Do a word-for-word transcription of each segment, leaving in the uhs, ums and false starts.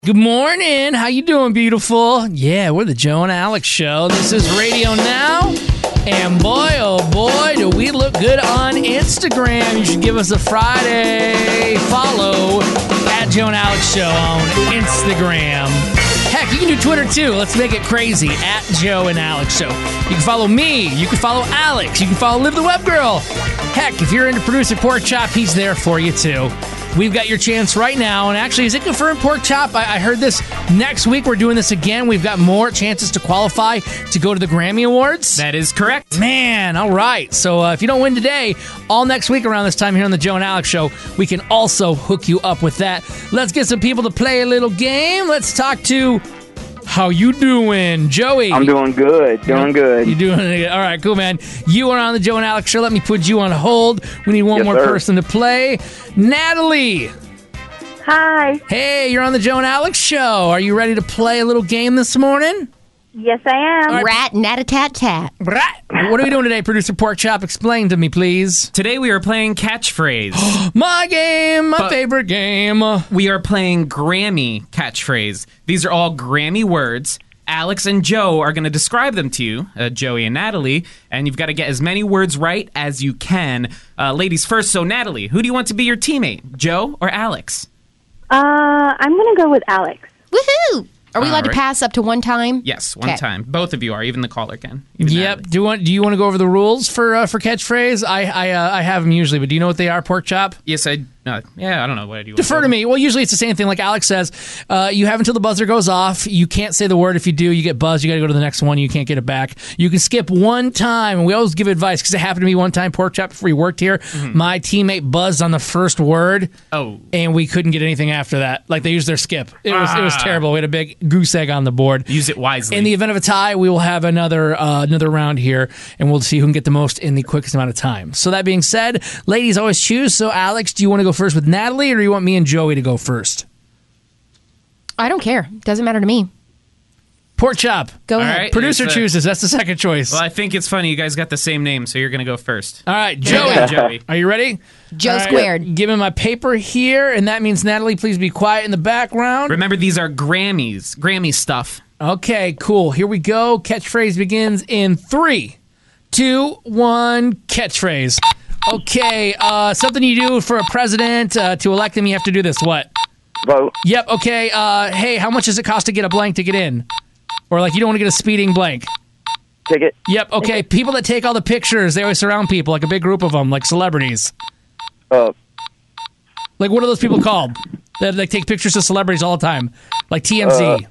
Good morning. How you doing, beautiful? Yeah, we're the Joe and Alex Show. This is Radio Now. And boy, oh boy, do we look good on Instagram. You should give us a Friday follow at Joe and Alex Show on Instagram. Heck, you can do Twitter too. Let's make it crazy. At Joe and Alex Show. You can follow me. You can follow Alex. You can follow Liv the Web Girl. Heck, if you're into producer Pork Chop, he's there for you too. We've got your chance right now. And actually, is it confirmed, Pork Chop? I, I heard this next week. We're doing this again. We've got more chances to qualify to go to the Grammy Awards. That is correct. Man, all right. So uh, if you don't win today, all next week around this time here on the Joe and Alex Show, we can also hook you up with that. Let's get some people to play a little game. Let's talk to... How you doing, Joey? I'm doing good. Doing good. You doing it? All right, cool, man. You are on the Joe and Alex Show. Let me put you on hold. We need one Yes, more sir. person to play. Natalie. Hi. Hey, you're on the Joe and Alex Show. Are you ready to play a little game this morning? Yes, I am. Rat, nat a tat tat. Right. What are we doing today, Producer Pork Chop? Explain to me, please. Today we are playing catchphrase. My game, my But- favorite game. We are playing Grammy catchphrase. These are all Grammy words. Alex and Joe are going to describe them to you, uh, Joey and Natalie, and you've got to get as many words right as you can. Uh, ladies first, so Natalie, who do you want to be your teammate, Joe or Alex? Uh, I'm going to go with Alex. Woohoo! Are we allowed All to right. pass up to one time? Yes, one Okay. time. Both of you are, even the caller can. Even Yep. Natalie. Do you want? Do you want to go over the rules for uh, for catchphrase? I I uh, I have them usually, but do you know what they are, Pork Chop? Yes, I. Uh, yeah, I don't know what I do. Defer to me. Well, usually it's the same thing. Like Alex says, uh, you have until the buzzer goes off. You can't say the word. If you do, you get buzzed. You got to go to the next one. You can't get it back. You can skip one time. And we always give advice because it happened to me one time, Pork Chop, before you worked here. My teammate buzzed on the first word, Oh. and we couldn't get anything after that. Like they used their skip. It was it was Ah. terrible. We had a big goose egg on the board. Use it wisely. In the event of a tie, we will have another uh, another round here, and we'll see who can get the most in the quickest amount of time. So that being said, ladies always choose. So Alex, do you want to go first with Natalie, or do you want me and Joey to go first? I don't care. Doesn't matter to me. Pork Chop. Go All ahead. right. Producer It's, uh, chooses. That's the second choice. Well, I think it's funny. You guys got the same name, so you're going to go first. All right, Joey. Joey. Joey. Are you ready? Joe All right. squared. Give me my paper here, and that means Natalie, please be quiet in the background. Remember, these are Grammys. Grammy stuff. Okay, cool. Here we go. Catchphrase begins in three, two, one. Catchphrase. Okay, uh, something you do for a president uh, to elect him. You have to do this. What? Vote. Yep. Okay. Uh, hey, how much does it cost to get a blank to get in? Or like you don't want to get a speeding blank. Ticket. Yep. Okay. People that take all the pictures, they always surround people, like a big group of them, like celebrities. Uh, Like what are those people called? That like take pictures of celebrities all the time, like T M Z. Uh,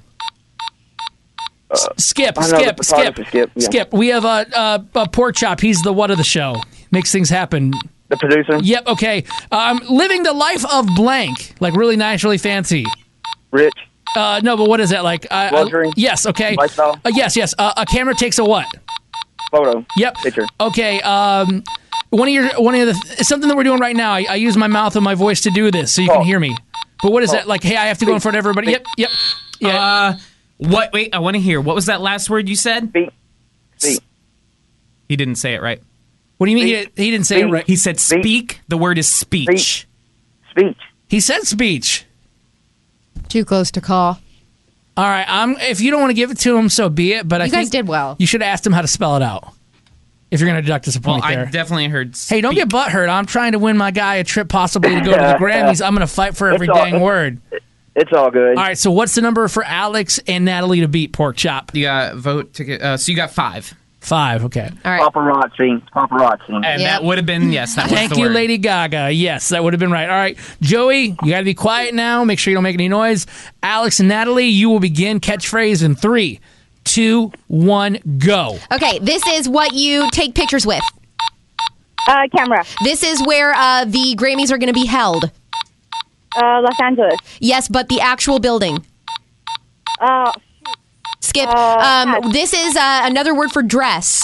S- skip, I know, skip, the skip, photographer Skip, yeah. skip. We have a uh, uh, uh, Pork Chop. He's the what of the show. Makes things happen. the producer. Yep. Okay. Um, living the life of blank, like really nice, really fancy. Rich. Uh, no, but what is that like? Uh, uh, Luxury? yes. Okay. Lifestyle? Uh, yes. Yes. Uh, a camera takes a what? Photo. Yep. Picture. Okay. Um, one of your one of the it's something that we're doing right now. I, I use my mouth and my voice to do this, so you can Talk. hear me. But what is that Talk. like? Hey, I have to go in front of everybody. Yep. Yep. Yeah. Uh, what? Wait, I want to hear. What was that last word you said? Speak. Speak. He didn't say it right. What do you mean? He, he didn't say it Speak. right. He said Speak. speak. The word is speech. Speech. He said speech. Too close to call. All right. I'm. If you don't want to give it to him, so be it. But I You guys think did well. You should have asked him how to spell it out. If you're going to deduct us a Well, point I there. definitely heard. Hey, don't get butthurt. I'm trying to win my guy a trip possibly to go to the Grammys. I'm going to fight for every It's all- dang word. It's all good. All right, so what's the number for Alex and Natalie to beat Pork Chop? You got vote ticket. Uh, so you got five, Five, okay. All right. Paparazzi. Paparazzi. and Yep. that would have been yes. That was Thank the you, word. Lady Gaga. Yes, that would have been right. All right, Joey, you got to be quiet now. Make sure you don't make any noise. Alex and Natalie, you will begin catchphrase in three, two, one, go. Okay, this is what you take pictures with. Uh, camera. This is where uh, the Grammys are going to be held. Uh, Los Angeles. Yes, but the actual building. Uh, Skip. Uh, Um, this is uh, another word for dress.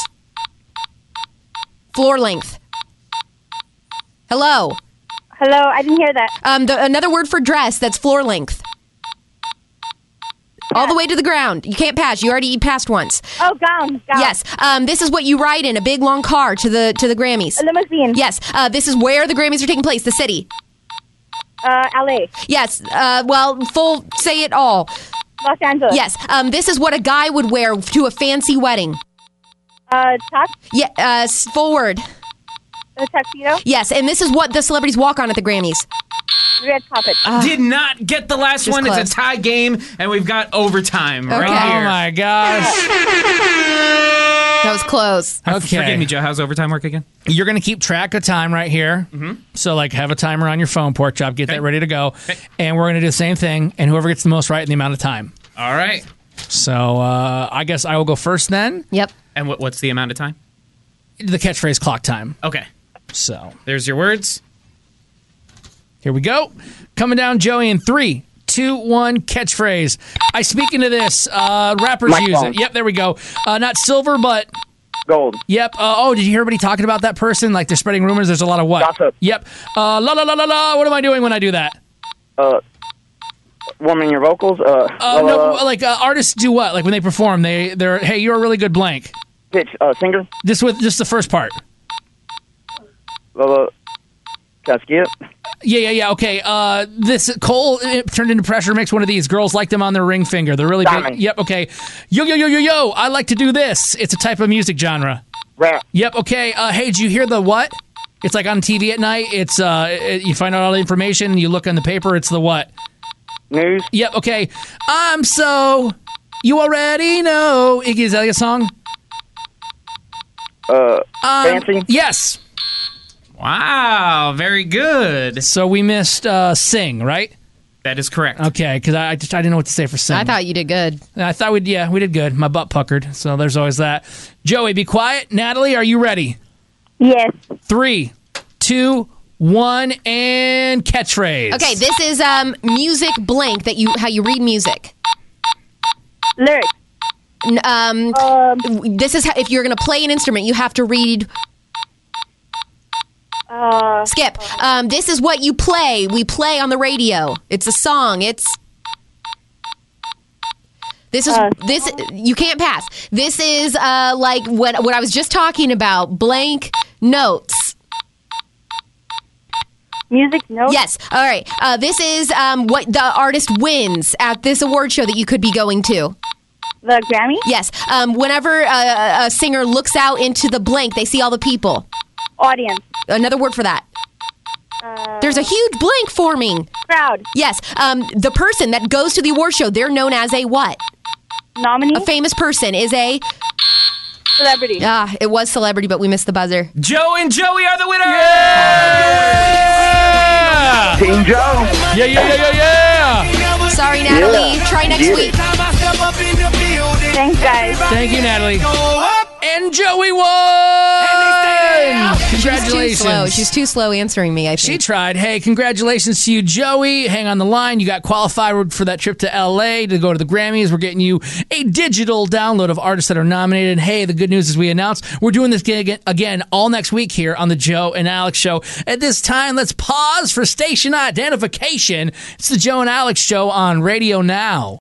Floor length. Hello. hello, I didn't hear that. Um, the, another word for dress that's floor length. All the way to the ground. You can't pass. You already passed once. Oh, gown. gown. Yes. Um, this is what you ride in a big long car to the to the Grammys. A limousine. Yes. Uh, this is where the Grammys are taking place. The city. Uh, L A. Yes. Uh, well, full. Say it all. Los Angeles. Yes. Um, this is what a guy would wear to a fancy wedding. Uh, Tux. Yeah. Uh, s- full word. The tuxedo. Yes. And this is what the celebrities walk on at the Grammys. Red carpet. Did not get the last Just one. close. It's a tie game, and we've got overtime right Okay. Oh here. my gosh. That was close. Okay. Forgive me, Joe. How's overtime work again? You're going to keep track of time right here. Mm-hmm. So, like, have a timer on your phone, Pork Chop. Get Okay. that ready to go. Okay. And we're going to do the same thing. And whoever gets the most right in the amount of time. All right. So, uh, I guess I will go first then. Yep. And what, what's the amount of time? The catchphrase clock time. Okay. So, There's your words. here we go. Coming down, Joey, in three, two, one, catchphrase. I speak into this. Uh, rappers Mike use Bone. it. Yep, there we go. Uh, not silver, but Gold. yep. Uh, oh, did you hear everybody talking about that person? Like they're spreading rumors. There's a lot of what? Gossip. Yep. Uh, la la la la la. What am I doing when I do that? Uh, warming your vocals. Uh, Uh, uh, no, like uh, artists do what? Like when they perform, they they're hey, you're a really good blank. pitch. Uh, singer. Just with just the first part. Uh, casket. Yeah, yeah, yeah. Okay. Uh, this Cole it turned into pressure mix. One of these girls like them on their ring finger. They're really big. Diamond. Yep. Okay. Yo, yo, yo, yo, yo. I like to do this. It's a type of music genre. Rap. Yep. Okay. Uh, hey, did you hear the what? It's like on T V at night. It's uh, it, you find out all the information. You look on the paper. It's the what? News. Yep. Okay. I'm so. You already know. Iggy Azalea song. Uh, Um, Fancy. Yes. Wow. Very good. So we missed uh, sing, right? That is correct. Okay, because I, I just I didn't know what to say for sing. I thought you did good. I thought we'd yeah we did good. My butt puckered, so there's always that. Joey, be quiet. Natalie, are you ready? Yes. Three, two, one, and catchphrase. Okay, this is um music blank that you how you read music. Lyrics. N- Um, Um. this is how, if you're going to play an instrument, you have to read. Uh. Skip. Um, this is what you play. We play on the radio. It's a song. It's. This is Uh, this. You can't pass. This is uh like what what I was just talking about. Blank notes. Music. No. Yes. All right. Uh, this is um what the artist wins at this award show that you could be going to. The Grammy. Yes. Um, whenever a, a singer looks out into the blank, they see all the people. Audience. Another word for that. Uh. There's a huge blank forming. Crowd. Yes. Um, the person that goes to the award show, they're known as a what? Nominee. A famous person is a Celebrity. ah. It was celebrity, but we missed the buzzer. Joe and Joey are the winners. Yeah! Team Joe. Yeah, yeah, yeah, yeah, yeah. Sorry, Natalie. Yeah. Try next Yeah. week. Thanks, guys. Thank you, Natalie. And Joey won. She's too Congratulations. slow. She's too slow answering me. I She think. tried. Hey, congratulations to you, Joey. Hang on the line. You got qualified for that trip to L A to go to the Grammys. We're getting you a digital download of artists that are nominated. And hey, the good news is we announced we're doing this gig again all next week here on the Joe and Alex Show. At this time, let's pause for station identification. It's the Joe and Alex Show on Radio Now.